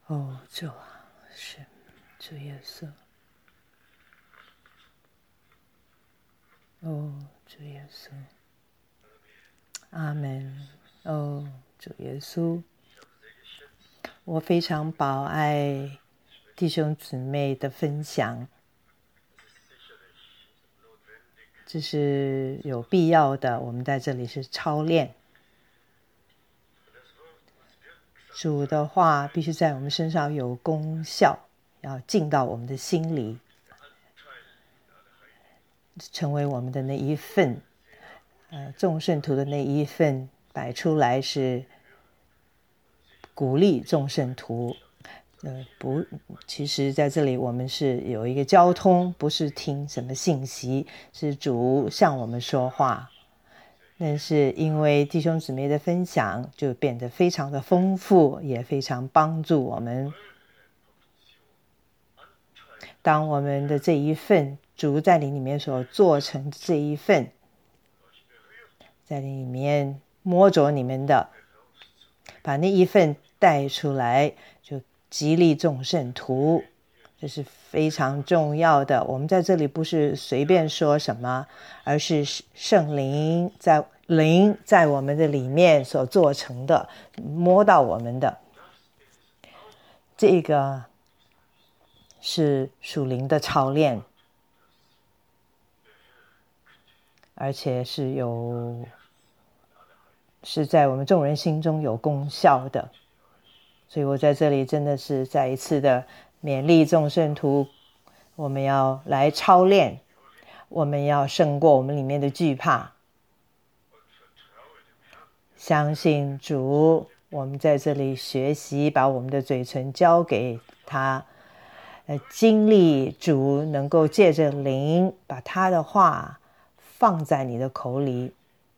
主啊，是主耶稣，主耶稣，阿们。主耶稣，我非常宝爱弟兄姊妹的分享，这是有必要的。我们在这里是操练主的话，必须在我们身上有功效，要进到我们的心里，成为我们的那一份，众圣徒的那一份摆出来，是鼓励众圣徒。其实在这里我们是有一个交通，不是听什么信息，是主向我们说话。但是因为弟兄姊妹的分享，就变得非常的丰富，也非常帮助我们。当我们的这一份主在你里面所做成这一份，在你里面摸着你们的，把那一份带出来，就激励众圣徒，这是非常重要的。我们在这里不是随便说什么，而是圣灵在我们的里面所做成的，摸到我们的，这个是属灵的操练，而且是在我们众人心中有功效的。所以我在这里真的是再一次的勉励众圣徒，我们要来操练，我们要胜过我们里面的惧怕，相信主。我们在这里学习，把我们的嘴唇交给他，经历主能够借着灵把他的话放在你的口里，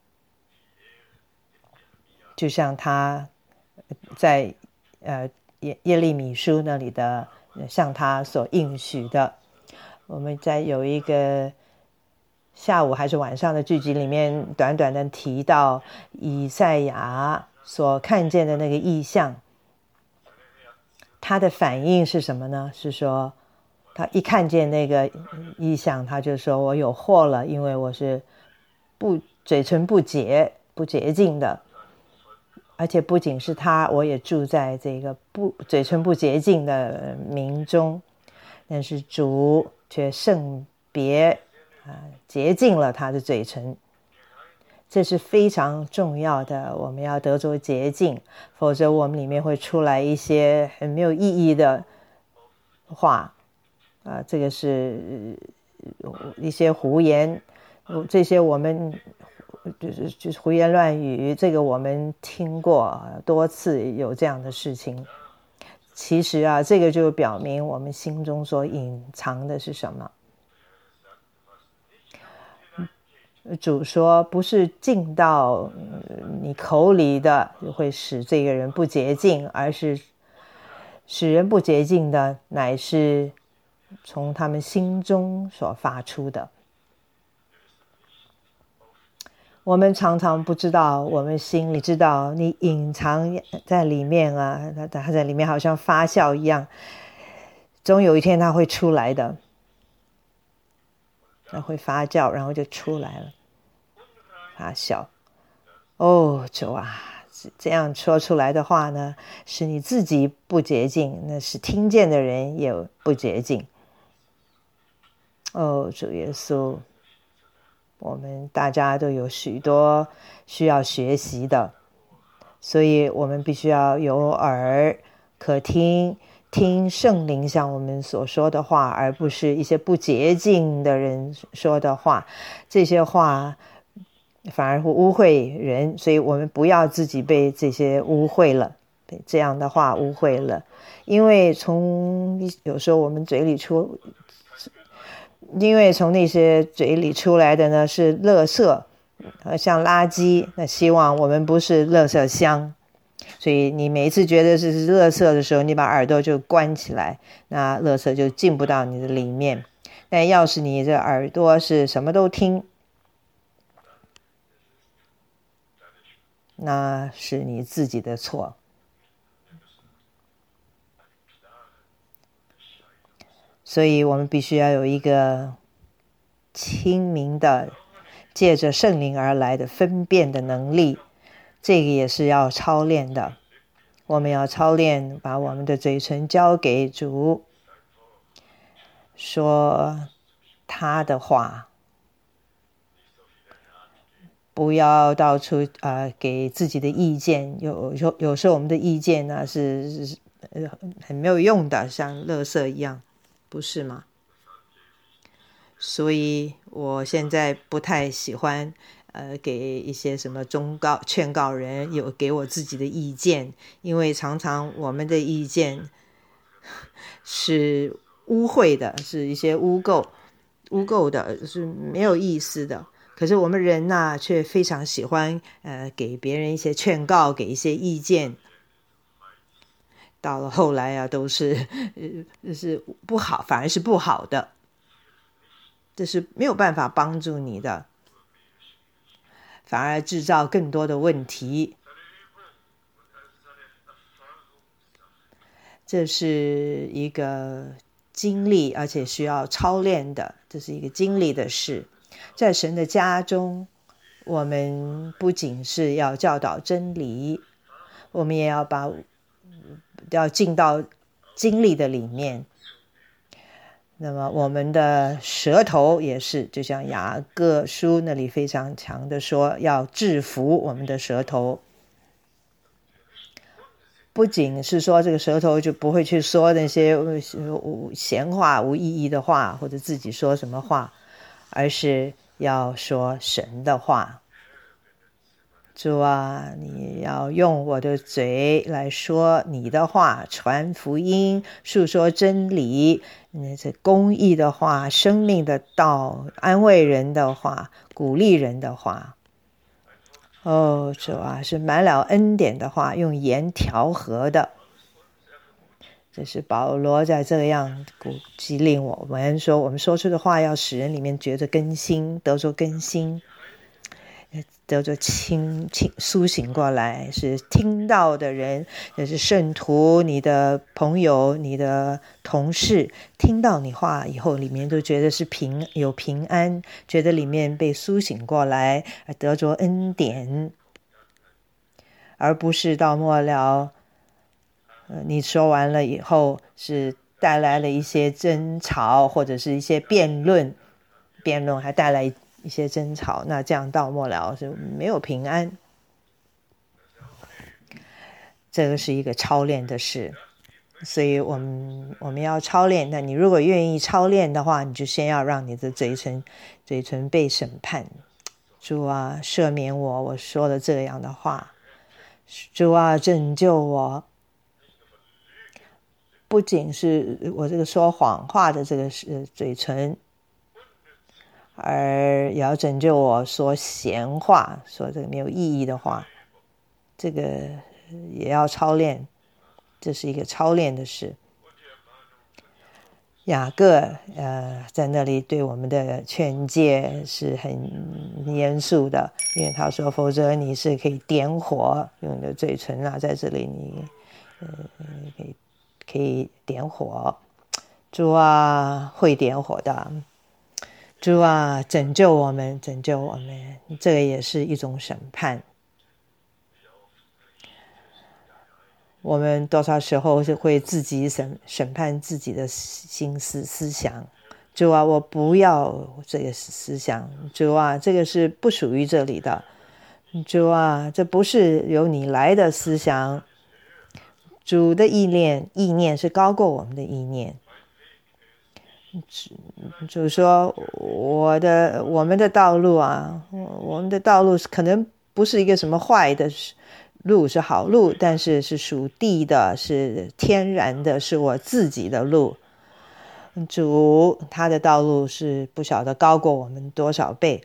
就像他在耶利米书那里的向他所应许的。我们在有一个下午还是晚上的聚集里面，短短的提到以赛亚所看见的那个异象，他的反应是什么呢？是说他一看见那个异象，他就说我有祸了，因为我是嘴唇不洁净的。而且不仅是他，我也住在这个嘴唇不洁净的民中，但是主却圣别洁净了他的嘴唇，这是非常重要的。我们要得着洁净，否则我们里面会出来一些很没有意义的话，这个是一些胡言，这些我们就是胡言乱语，这个我们听过多次有这样的事情。其实这个就表明我们心中所隐藏的是什么。主说不是进到你口里的会使这个人不洁净，而是使人不洁净的乃是从他们心中所发出的。我们常常不知道，我们心里知道你隐藏在里面它在里面好像发酵一样，总有一天它会出来的，它会发酵，然后就出来了，发酵。主啊，这样说出来的话呢，使你自己不洁净，那使听见的人也不洁净。主耶稣，我们大家都有许多需要学习的，所以我们必须要有耳可听圣灵向我们所说的话，而不是一些不洁净的人说的话。这些话反而会污秽人，所以我们不要自己被这些污秽了，被这样的话污秽了。因为有时候我们因为从那些嘴里出来的呢是垃圾，像垃圾，那希望我们不是垃圾箱。所以你每一次觉得是垃圾的时候，你把耳朵就关起来，那垃圾就进不到你的里面。但要是你的耳朵是什么都听，那是你自己的错。 所以我们必须要有一个清明的借着圣灵而来的分辨的能力，这个也是要操练的。我们要操练把我们的嘴唇交给主，说他的话，不要到处给自己的意见。有时候我们的意见呢是很没有用的，像垃圾一样，不是吗？所以我现在不太喜欢给一些什么劝告人有给我自己的意见，因为常常我们的意见是污秽的，是一些污垢的，是没有意思的。可是我们人呐，却非常喜欢给别人一些劝告，给一些意见。到了后来啊，都是不好，反而是不好的，这是没有办法帮助你的，反而制造更多的问题。这是一个经历，而且需要操练的，这是一个经历的事。在神的家中，我们不仅是要教导真理，我们也要进到经历的里面。那么我们的舌头也是，就像雅各书那里非常强的说，要制服我们的舌头。不仅是说这个舌头就不会去说那些闲话、无意义的话，或者自己说什么话，而是要说神的话。主啊，你要用我的嘴来说你的话，传福音，述说真理，这公义的话，生命的道，安慰人的话，鼓励人的话。主啊，是满了恩典的话，用盐调和的。这是保罗在这样激励我们说，我们说出的话要使人里面觉得更新，得着更新，得着苏醒过来，是听到的人，也是圣徒，你的朋友，你的同事，听到你话以后，里面都觉得是有平安，觉得里面被苏醒过来，得着恩典，而不是到末了，你说完了以后是带来了一些争吵，或者是一些辩论还带来一些争吵，那这样到末了是没有平安。这个是一个操练的事，所以我们要操练。那你如果愿意操练的话，你就先要让你的嘴唇被审判。主啊，赦免我说了这样的话。主啊，拯救我。不仅是我这个说谎话的这个嘴唇，而也要拯救我说闲话，说这个没有意义的话，这个也要操练，这是一个操练的事。雅各在那里对我们的劝诫是很严肃的，因为他说，否则你是可以点火，用你的嘴唇啊，在这里你可以点火。主啊，会点火的。主啊，拯救我们，这个也是一种审判。我们多少时候是会自己审判自己的心思想。主啊，我不要这个思想。主啊，这个是不属于这里的。主啊，这不是由你来的思想。主的意念是高过我们的意念。就是说我们的道路啊，我们的道路可能不是一个什么坏的路，是好路，但是是属地的，是天然的，是我自己的路。主他的道路是不晓得高过我们多少倍。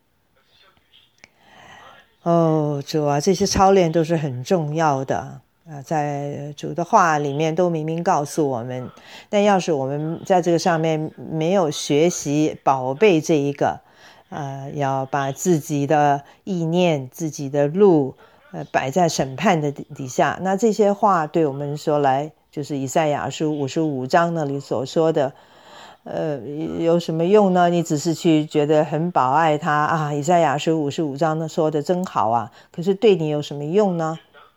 主啊，这些操练都是很重要的。在主的话里面都明明告诉我们，但要是我们在这个上面没有学习宝贝这一个，要把自己的意念、自己的路摆在审判的底下，那这些话对我们说来，就是以赛亚书55章那里所说的， 有什么用呢？你只是去觉得很宝爱他啊，以赛亚书55章说的真好啊，可是对你有什么用呢？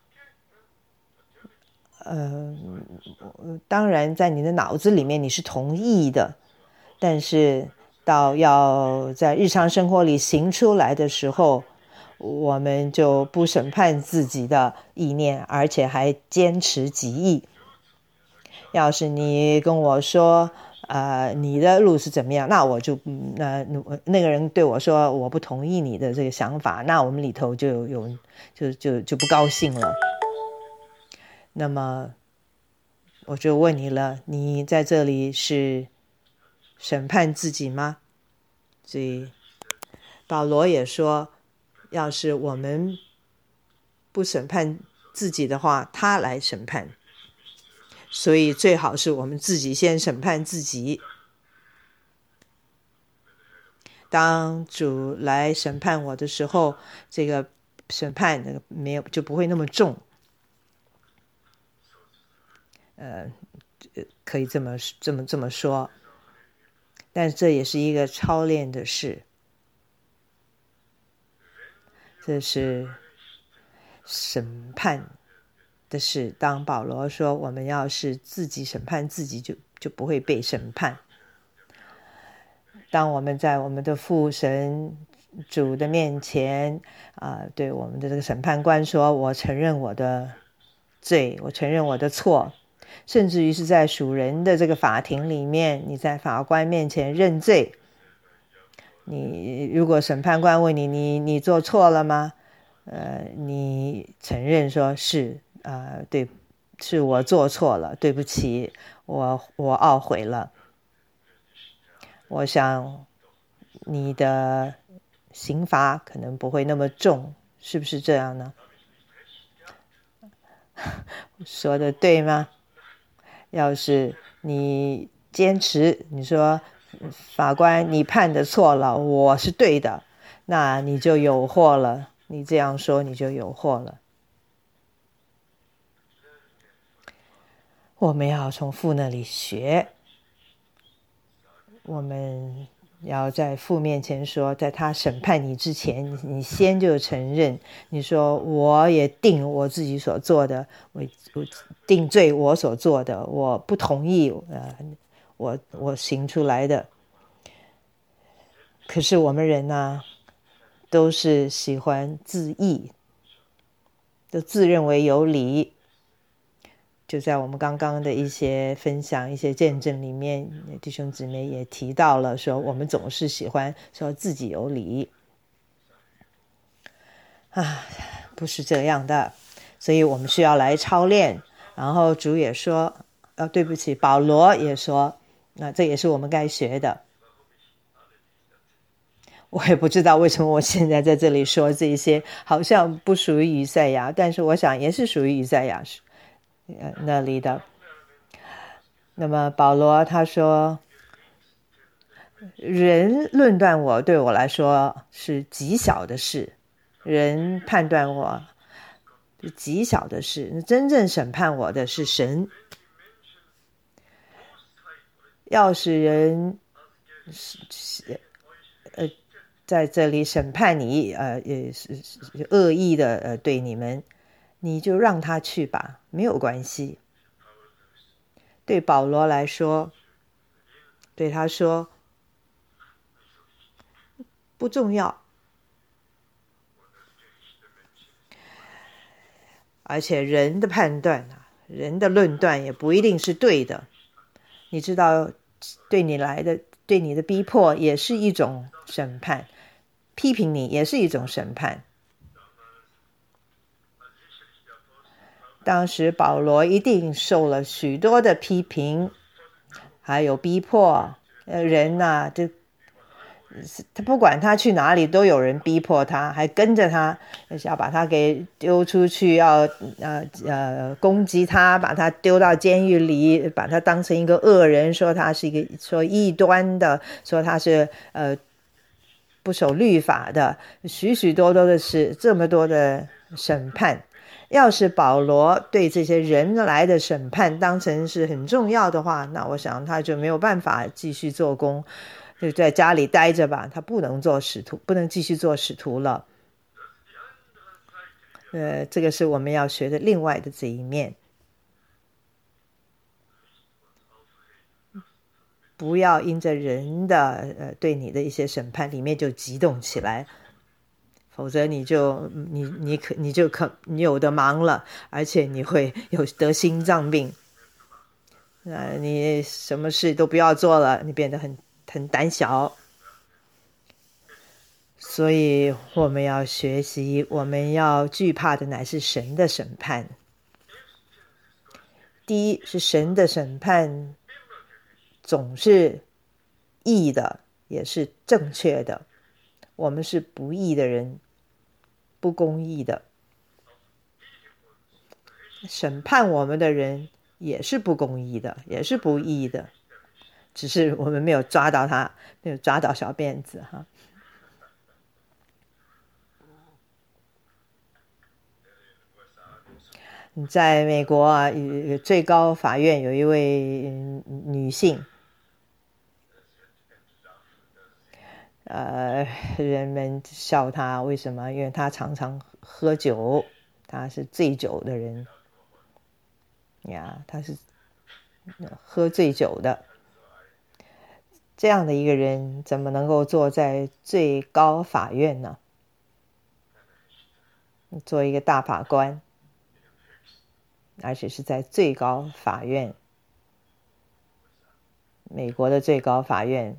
当然在你的脑子里面你是同意的，但是到要在日常生活里行出来的时候，我们就不审判自己的意念，而且还坚持己意。要是你跟我说你的路是怎么样，那我就那个人对我说我不同意你的这个想法，那我们里头就不高兴了。那么我就问你了，你在这里是审判自己吗？所以保罗也说，要是我们不审判自己的话，他来审判。所以最好是我们自己先审判自己。当主来审判我的时候，这个审判就不会那么重。可以这么说，但这也是一个操练的事。这是审判的事。当保罗说我们要是自己审判自己，就不会被审判。当我们在我们的父神主的面前对我们的这个审判官说，我承认我的罪，我承认我的错，甚至于是在属人的这个法庭里面，你在法官面前认罪，你如果审判官问你做错了吗？你承认说是对，是我做错了，对不起，我懊悔了。我想你的刑罚可能不会那么重，是不是这样呢？说的对吗？要是你坚持，你说法官你判的错了，我是对的，那你就有祸了。你这样说你就有祸了。我们要从父那里学，我们要在父面前说，在他审判你之前，你先就承认，你说我也定我自己所做的，我定罪我所做的，我不同意我行出来的。可是我们人呢，都是喜欢自义，都自认为有理。就在我们刚刚的一些分享、一些见证里面，弟兄姊妹也提到了说，我们总是喜欢说自己有理不是这样的。所以我们需要来操练。然后主也说对不起，保罗也说，那这也是我们该学的。我也不知道为什么我现在在这里说这些好像不属于以赛亚，但是我想也是属于以赛亚那里的。那么保罗他说，人论断我，对我来说是极小的事，人判断我是极小的事，真正审判我的是神。要是人在这里审判你也是恶意的对你们，你就让他去吧，没有关系。对保罗来说，对他说不重要，而且人的判断人的论断也不一定是对的。你知道，对你的逼迫也是一种审判，批评你也是一种审判。当时保罗一定受了许多的批评，还有逼迫。人他不管他去哪里都有人逼迫他，还跟着他，要把他给丢出去，要攻击他，把他丢到监狱里，把他当成一个恶人，说他是说异端的，说他是不守律法的，许许多多的事，这么多的审判。 要是保罗对这些人来的审判当成是很重要的话，那我想他就没有办法继续做工，就在家里待着吧，他不能做使徒，不能继续做使徒了。这个是我们要学的另外的这一面。不要因着人的对你的一些审判里面就激动起来，否则你有的忙了，而且你会有得心脏病。你什么事都不要做了，你变得很胆小。所以我们要学习，我们要惧怕的乃是神的审判。第一是神的审判总是义的，也是正确的。我们是不义的人，不公义的，审判我们的人也是不公义的，也是不义的，只是我们没有抓到他，没有抓到小辫子哈。在美国啊，最高法院有一位女性，人们笑她，为什么？因为她常常喝酒，她是醉酒的人呀，她是喝醉酒的。这样的一个人怎么能够坐在最高法院呢？做一个大法官，而且是在最高法院，美国的最高法院。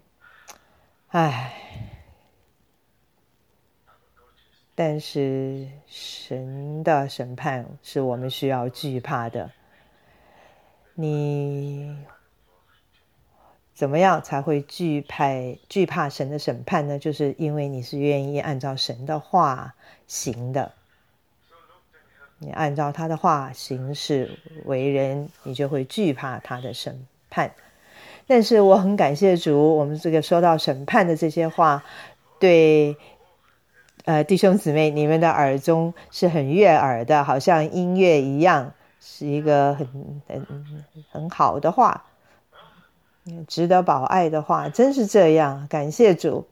但是神的审判是我们需要惧怕的。你怎么样才会惧怕神的审判呢？就是因为你是愿意按照神的话行的，你按照他的话行事为人，你就会惧怕他的审判。但是我很感谢主，我们这个说到审判的这些话，对弟兄姊妹，你们的耳中是很悦耳的，好像音乐一样，是一个很好的话，值得保爱的话，真是这样，感谢主。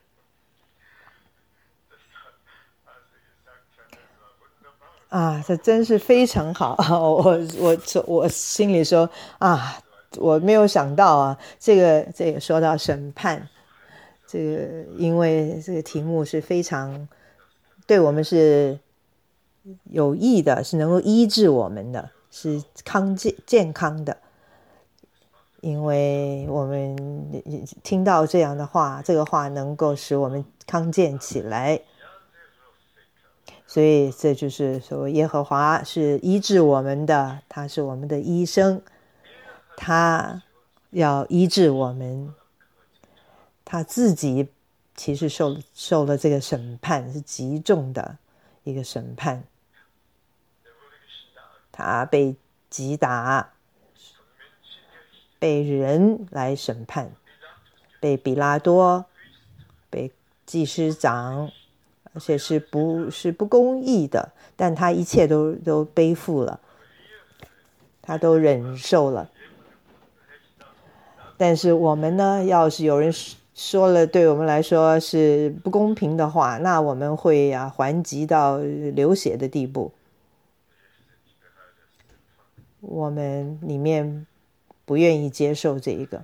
这真是非常好。我心里说我没有想到啊，这个说到审判，这个因为这个题目是非常对我们是有益的，是能够医治我们的，是健康的。因为我们听到这样的话，这个话能够使我们康健起来。所以这就是说，耶和华是医治我们的，他是我们的医生，他要医治我们，他自己其实受了这个审判，是极重的一个审判。他被击打，被人来审判，被比拉多，被祭司长，而且是不公义的，但他一切都背负了，他都忍受了。但是我们呢，要是有人说了对我们来说是不公平的话，那我们会还击到流血的地步。我们里面不愿意接受这一个。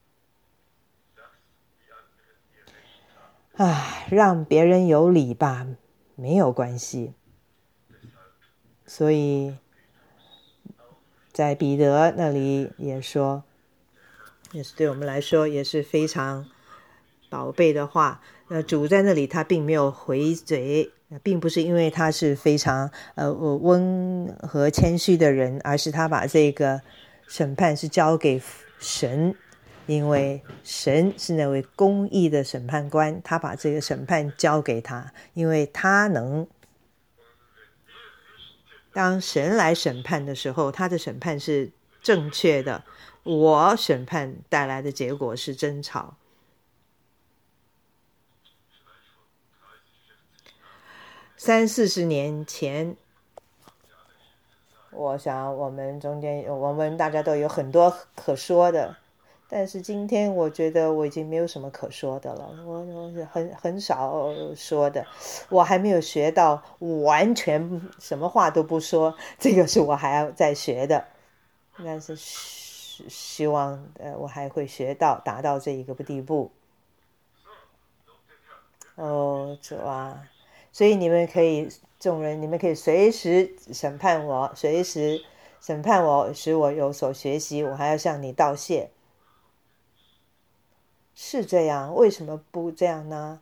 让别人有理吧，没有关系。所以在彼得那里也说，也是对我们来说也是非常宝贝的话。主在那里他并没有回嘴，并不是因为他是非常温和谦虚的人，而是他把这个审判是交给神，因为神是那位公义的审判官，他把这个审判交给他，因为他能。当神来审判的时候，他的审判是正确的，我审判带来的结果是争吵。30-40年前， 我想我们中间，我们大家都有很多可说的，但是今天我觉得我已经没有什么可说的了，我很少说的，我还没有学到完全什么话都不说，这个是我还要再学的，但是希望我还会达到这一个地步。哦，主啊，所以你们可以，众人，你们可以随时审判我，随时审判我，使我有所学习，我还要向你道谢。是这样，为什么不这样呢？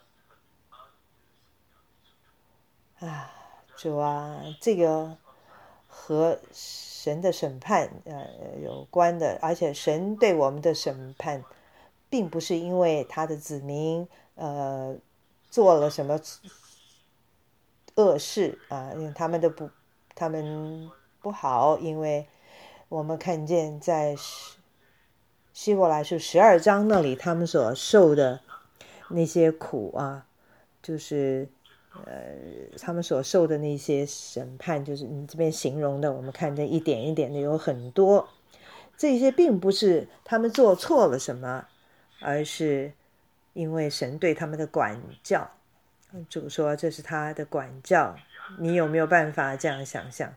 啊，主啊，这个和神的审判有关的，而且神对我们的审判，并不是因为他的子民做了什么恶事啊，因为他们不好，因为我们看见在希伯来书12章那里，他们所受的那些苦啊，就是他们所受的那些审判，就是你这边形容的，我们看见一点一点的有很多，这些并不是他们做错了什么，而是因为神对他们的管教。主说这是他的管教，你有没有办法这样想象？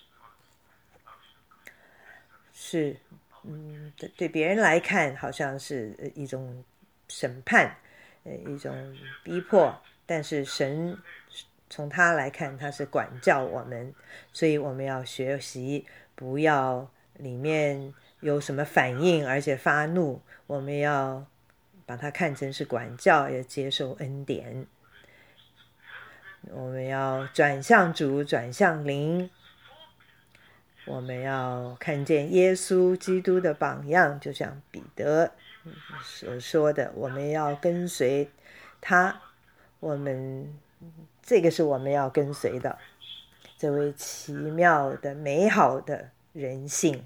是，对别人来看好像是一种审判，一种逼迫，但是神从他来看，他是管教我们，所以我们要学习，不要里面有什么反应，而且发怒，我们要把它看成是管教，也接受恩典。我们要转向主，转向灵。我们要看见耶稣基督的榜样，就像彼得所说的，我们要跟随他。这个是我们要跟随的，这位奇妙的、美好的人性。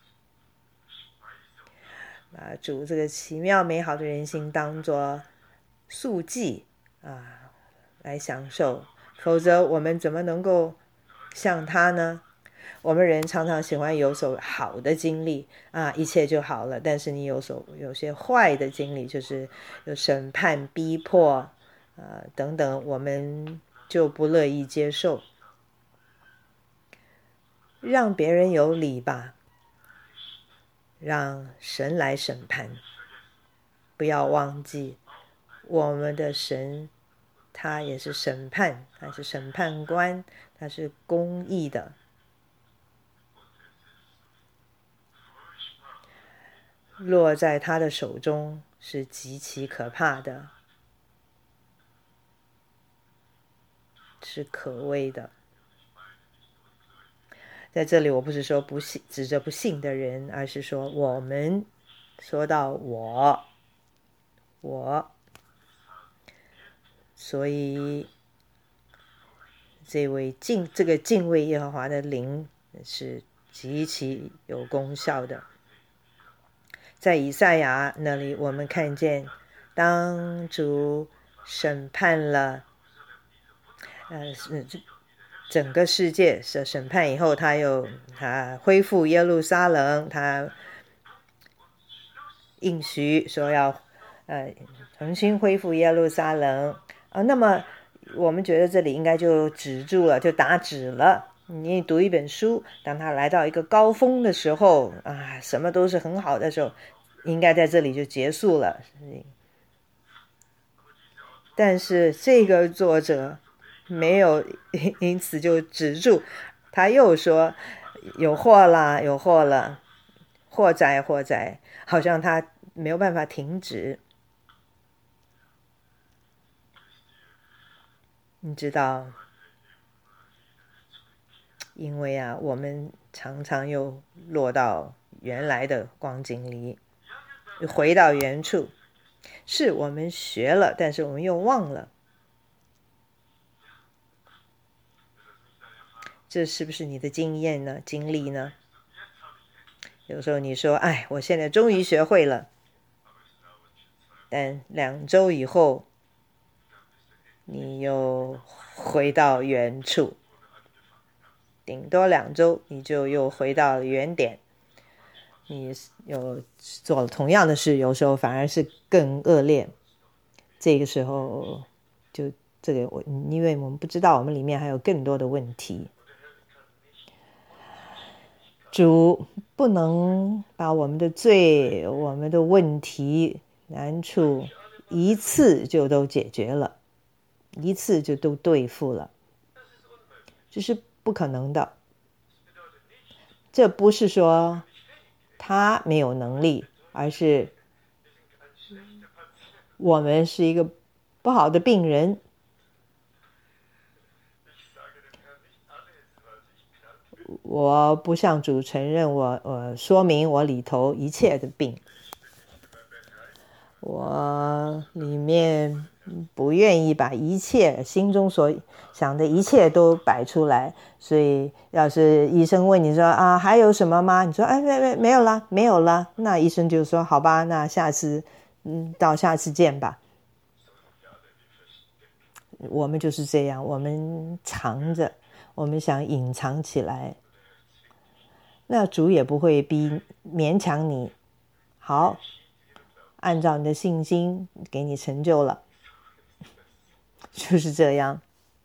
把主这个奇妙美好的人性当作素祭来享受，否则我们怎么能够像他呢？我们人常常喜欢有所好的经历一切就好了，但是你有些坏的经历，就是有审判、逼迫等等，我们就不乐意接受。让别人有理吧，让神来审判。不要忘记我们的神，他也是审判，他是审判官，他是公义的。落在他的手中是极其可怕的，是可畏的。在这里我不是说不信，指着不信的人，而是说我们，说到我，所以这个敬畏耶和华的灵是极其有功效的。在以赛亚那里，我们看见当主审判了整个世界的审判以后，他恢复耶路撒冷，他应许说要重新恢复耶路撒冷那么我们觉得这里应该就止住了，就打止了。你读一本书，当他来到一个高峰的时候什么都是很好的时候，应该在这里就结束了。但是这个作者没有因此就止住，他又说有祸啦，有祸了，祸哉祸哉，好像他没有办法停止。你知道，因为我们常常又落到原来的光景里，回到原处。是我们学了，但是我们又忘了。这是不是你的经验呢？经历呢？有时候你说我现在终于学会了，但2周以后你又回到原处。 顶多2周你就又回到了原点。你又做了同样的事，有时候反而是更恶劣。这个时候就这个，因为我们不知道我们里面还有更多的问题。主不能把我们的罪、我们的问题、难处一次就都解决了，一次就都对付了，这是不可能的。这不是说他没有能力，而是我们是一个不好的病人。我不向主承认我说明我里头一切的病，我里面不愿意把一切心中所想的一切都摆出来。所以要是医生问你说啊还有什么吗？你说哎没有了没有了，那医生就说好吧，那下次到下次见吧。我们就是这样，我们藏着，我们想隐藏起来，那主也不会勉强你，好，按照你的信心给你成就了，就是这样。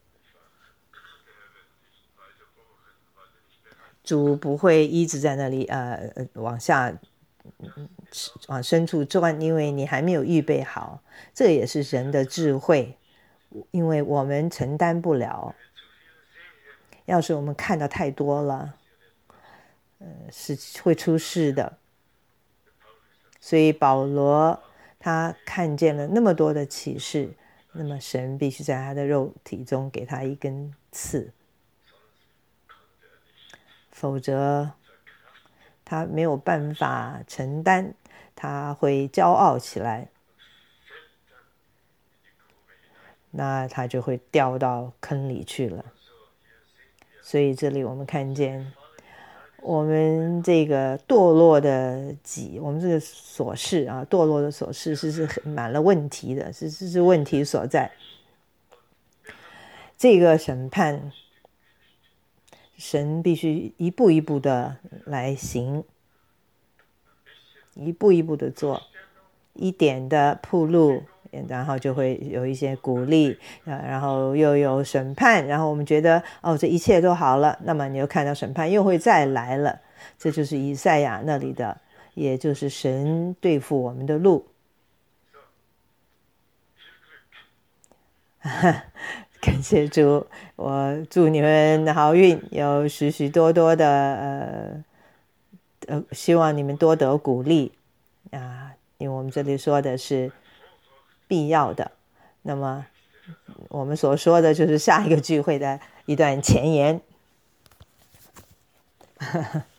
主不会一直在那里往下往深处钻，因为你还没有预备好。这也是神的智慧，因为我们承担不了。要是我们看到太多了，是会出事的。所以保罗他看见了那么多的启示，那么神必须在他的肉体中给他一根刺，否则他没有办法承担，他会骄傲起来，那他就会掉到坑里去了。所以这里我们看见我们这个堕落的我们这个琐事啊，堕落的琐事是很满了问题的，是问题所在。这个审判神必须一步一步的来行，一步一步的做，一点的铺路，然后就会有一些鼓励，然后又有审判，然后我们觉得这一切都好了，那么你又看到审判又会再来了。这就是以赛亚那里的，也就是神对付我们的路。感谢主，我祝你们好运，有许许多多的希望你们多得鼓励啊，因为我们这里说的是必要的。那么我们所说的就是下一个聚会的一段前言。